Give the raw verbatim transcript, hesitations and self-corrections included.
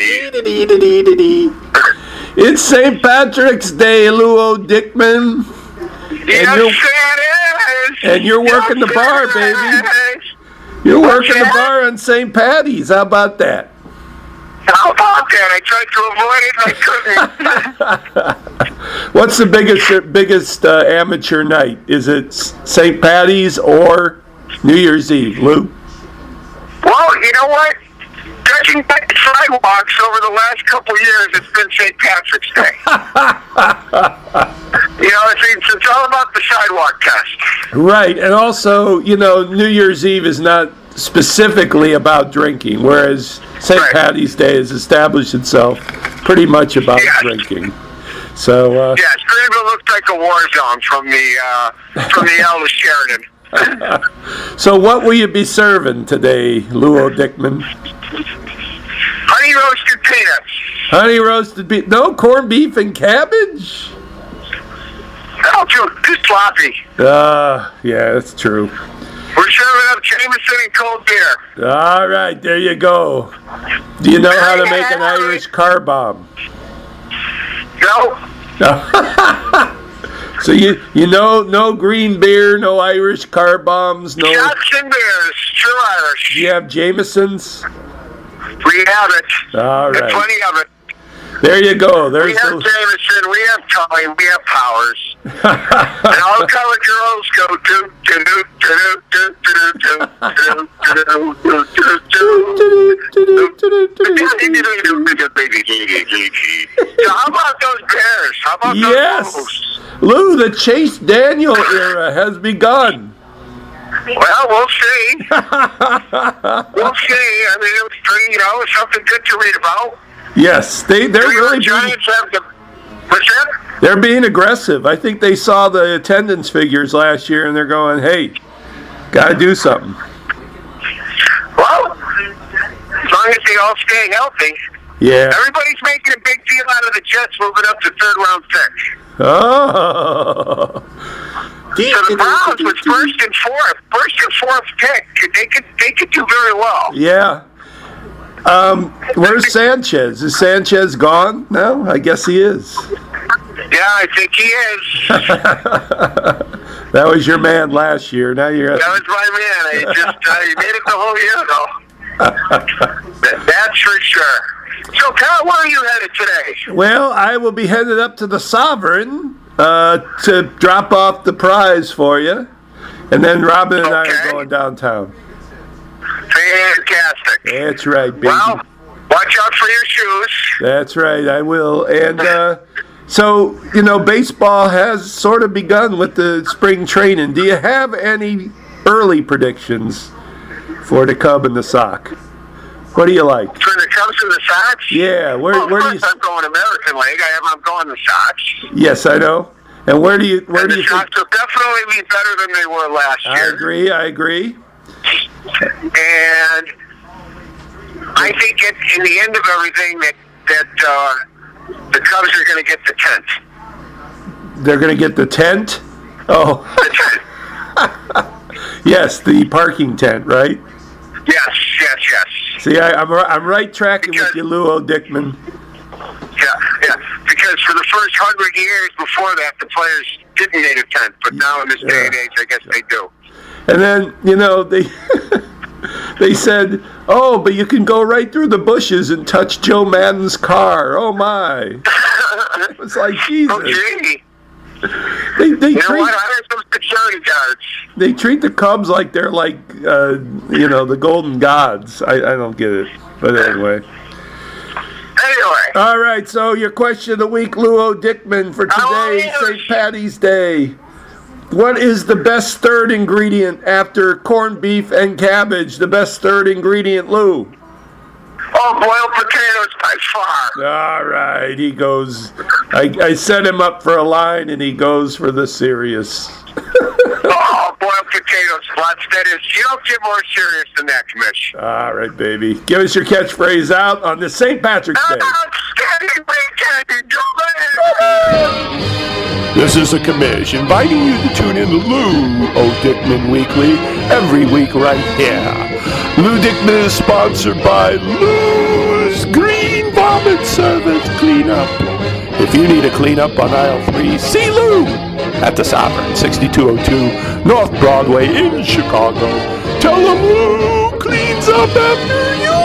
It's Saint Patrick's Day, Luo Dickman. Yes, and you're, it is. And you're working yes, the bar, baby. You're working okay. the bar on Saint Patty's. How about that? How about that? I tried to avoid it and I couldn't. What's the biggest biggest uh, amateur night? Is it Saint Patty's or New Year's Eve, Lou? Well, you know what? Judging by the sidewalks over the last couple of years, it's been Saint Patrick's Day. You know, it's, it's all about the sidewalk test. Right, and also, you know, New Year's Eve is not specifically about drinking, whereas Saint Right. Patty's Day has established itself pretty much about yes. drinking. So, uh, yes, Greenville looks like a war zone from the uh, from the Elvis Sheridan. So, what will you be serving today, Luo Dickman? Honey roasted peanuts. Honey roasted beef? No corned beef and cabbage? Oh, too, too sloppy. Ah, uh, yeah, that's true. We're serving up Jameson and cold beer. All right, there you go. Do you know how to make an Irish car bomb? No. So you you know no green beer, no Irish car bombs, no. Shots and beers, true Irish. Do you have Jamesons? We have it. All right. There's plenty of it. There you go. There's we have the... Jameson, we have time, we have Powers. And all the color girls go do do do do do do do So how about those bears? How about yes. those Lou, the Chase Daniel era has begun. Well, we'll see. We'll see. I mean, it was pretty, you know, something good to read about. Yes, they, they're really Giants being, have the, what's that? They're being aggressive. I think they saw the attendance figures last year, and they're going, hey, got to do something. Well, as long as they all stay healthy. Yeah. Everybody's making a big deal out of the Jets moving up to third round pick. Oh. So the Browns was first and fourth, first and fourth pick. They could, they could do very well. Yeah. Um, where's Sanchez? Is Sanchez gone? No, I guess he is. Yeah, I think he is. That was your man last year. Now you're. That was my man. I just uh, he made it the whole year, though. that, that's for sure. So, Kyle, where are you headed today? Well, I will be headed up to the Sovereign uh, to drop off the prize for you, and then Robin and okay. I are going downtown. Fantastic. That's right, baby. Well, watch out for your shoes. That's right, I will. And uh, so, you know, baseball has sort of begun with the spring training. Do you have any early predictions for the Cub and the Sox? What do you like? For the Cubs and the Sox? Yeah. Where, well, where do you? I'm going American League. I have, I'm going the Sox. Yes, I know. And where do you? Where and do the you? Sox think... will definitely be better than they were last I year. I agree. I agree. And I think at, in the end of everything that that uh, the Cubs are going to get the tenth. They're going to get the tent? Oh. The tent. Yes, the parking tent, right? Yes, yes, yes. See, I, I'm I'm right tracking because, with you, Luo Dickman. Yeah, yeah. Because for the first hundred years before that, the players didn't need a tent, but now in this day and age, I guess they do. And then, you know, they they said, oh, but you can go right through the bushes and touch Joe Madden's car. Oh, my. It was like, Jesus. Oh, gee. They, they you treat, know what? I have some security guards. They treat the Cubs like they're like, uh, you know, the golden gods. I, I don't get it. But anyway. Anyway. All right, so your question of the week, Luo Dickman, for today, Saint Patty's Day. What is the best third ingredient after corned beef and cabbage? The best third ingredient, Lou? Oh, boiled potatoes by far. All right, he goes. I, I set him up for a line, and he goes for the serious. Oh, boiled potatoes, Lutz. That is, you don't get more serious than that, Commish. All right, baby. Give us your catchphrase out on this Saint Patrick's Day. Outstanding weekend, enjoy. This is a Commish inviting you to tune in to Lou O. Dickman Weekly every week right here. Lou Dickman is sponsored by Lou's Green Bar. service cleanup. If you need a cleanup on aisle three, see Lou at the Sovereign, sixty-two oh two North Broadway in Chicago. Tell them Lou cleans up after you.